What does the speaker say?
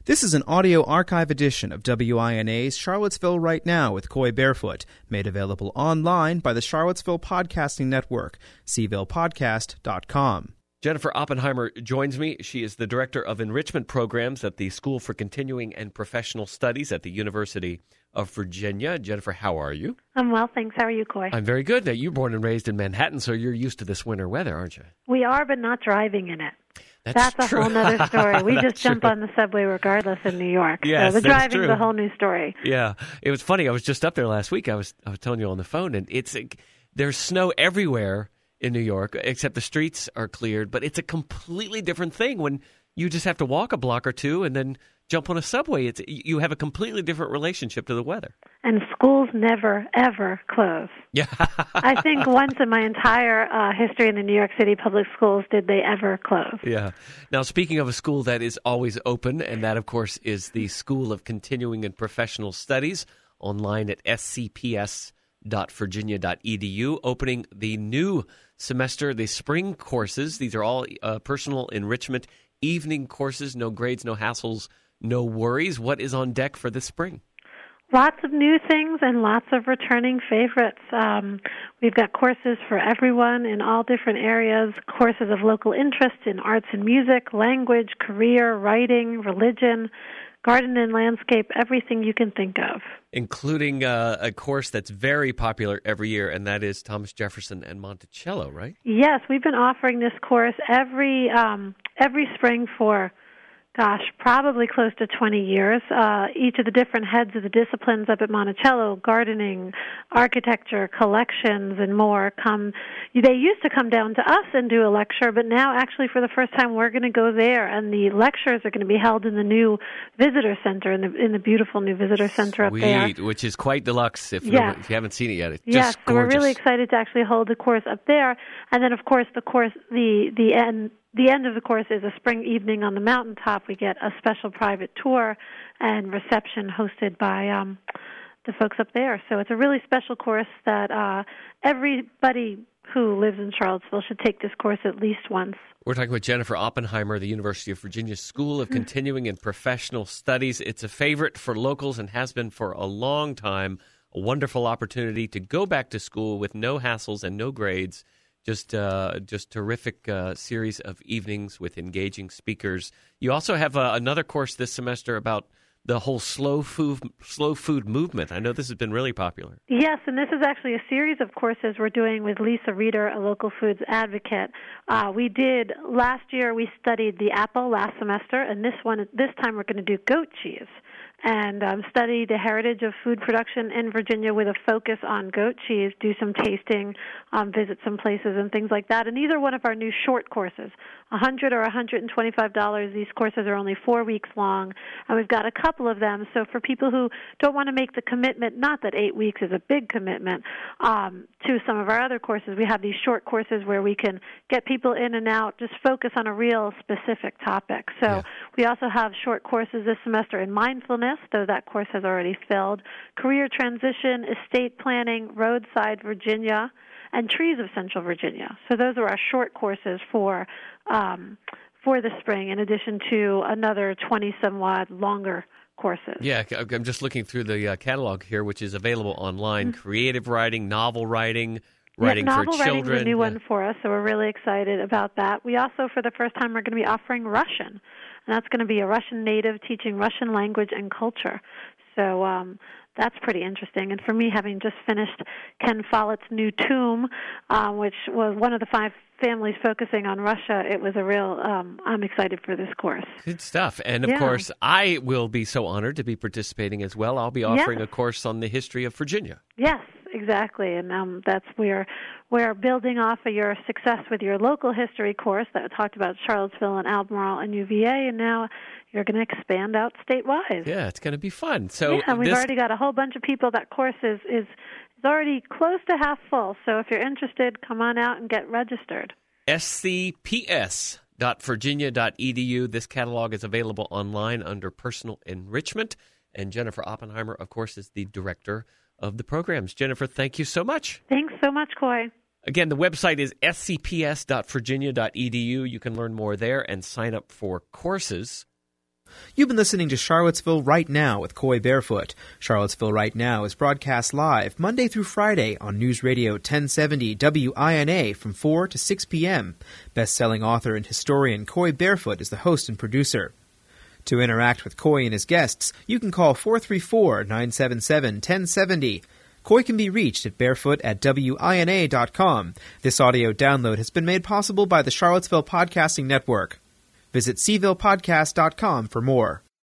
This is an audio archive edition of WINA's Charlottesville Right Now with Coy Barefoot, made available online by the Charlottesville Podcasting Network, cvillePodcast.com. Jennifer Oppenheimer joins me. She is the Director of Enrichment Programs at the School for Continuing and Professional Studies at the University of Virginia. Jennifer, how are you? I'm well, thanks. How are you, Coy? I'm very good. Now, you're born and raised in Manhattan, so you're used to this winter weather, aren't you? We are, but not driving in it. That's a true. whole other story. We just jump on the subway regardless in New York. Yes, so the that's driving's true. a whole new story. Yeah. It was funny. I was just up there last week. I was telling you on the phone, and there's snow everywhere in New York, except the streets are cleared, but it's a completely different thing when you just have to walk a block or two and then jump on a subway. You have a completely different relationship to the weather. And schools never, ever close. Yeah. I think once in my entire history in the New York City public schools did they ever close. Yeah. Now, speaking of a school that is always open, and that, of course, is the School of Continuing and Professional Studies, online at scps.virginia.edu, opening the new semester, the spring courses. These are all personal enrichment evening courses, no grades, no hassles, no worries. What is on deck for this spring? Lots of new things and lots of returning favorites. We've got courses for everyone in all different areas, courses of local interest in arts and music, language, career, writing, religion, garden and landscape, everything you can think of. Including a course that's very popular every year, and that is Thomas Jefferson and Monticello, right? Yes, we've been offering this course every spring for probably close to 20 years. Each of the different heads of the disciplines up at Monticello, gardening, architecture, collections, and more, they used to come down to us and do a lecture, but now actually for the first time we're going to go there, and the lectures are going to be held in the new visitor center, in the beautiful new visitor center up there. Sweet, which is quite deluxe if you haven't seen it yet. It's just so gorgeous. We're really excited to actually hold the course up there, and then of course the end of the course is a spring evening on the mountaintop. We get a special private tour and reception hosted by the folks up there. So it's a really special course that everybody who lives in Charlottesville should take this course at least once. We're talking with Jennifer Oppenheimer, the University of Virginia School of Continuing and Professional Studies. It's a favorite for locals and has been for a long time. A wonderful opportunity to go back to school with no hassles and no grades. Just terrific series of evenings with engaging speakers. You also have another course this semester about the whole slow food movement. I know this has been really popular. This is actually a series of courses we're doing with Lisa Reeder, a local foods advocate. Last year we studied the apple last semester, and this time we're going to do goat cheese and study the heritage of food production in Virginia with a focus on goat cheese, do some tasting, visit some places and things like that. And these are one of our new short courses, $100 or $125. These courses are only 4 weeks long, and we've got a couple of them. So for people who don't want to make the commitment, not that 8 weeks is a big commitment, to some of our other courses, we have these short courses where we can get people in and out, just focus on a real specific topic. So we also have short courses this semester in mindfulness, though that course has already filled, career transition, estate planning, roadside Virginia, and trees of Central Virginia. So those are our short courses for the spring, in addition to another 20-some-odd longer courses. Yeah, I'm just looking through the catalog here, which is available online. Creative writing, novel writing, writing for children. Novel writing is a new one for us, so we're really excited about that. We also, for the first time, are going to be offering Russian, and that's going to be a Russian native teaching Russian language and culture. So that's pretty interesting. And for me, having just finished Ken Follett's new Tomb, which was one of the 5 families focusing on Russia, it was a real, I'm excited for this course. Good stuff. And, of course, I will be so honored to be participating as well. I'll be offering a course on the history of Virginia. Yes, exactly. And that's where we're building off of your success with your local history course that talked about Charlottesville and Albemarle and UVA, and now you're going to expand out statewide. Yeah, it's going to be fun. So and we've already got a whole bunch of people. That course is already close to half full. So if you're interested, come on out and get registered. scps.virginia.edu. This catalog is available online under Personal Enrichment. And Jennifer Oppenheimer, of course, is the director of the programs. Jennifer, thank you so much. Thanks so much, Coy. Again, the website is scps.virginia.edu. You can learn more there and sign up for courses. You've been listening to Charlottesville Right Now with Coy Barefoot. Charlottesville Right Now is broadcast live Monday through Friday on News Radio 1070 WINA from 4 to 6 p.m. Best-selling author and historian Coy Barefoot is the host and producer. To interact with Coy and his guests, you can call 434-977-1070. Coy can be reached at barefoot@wina.com. This audio download has been made possible by the Charlottesville Podcasting Network. Visit cvillepodcast.com for more.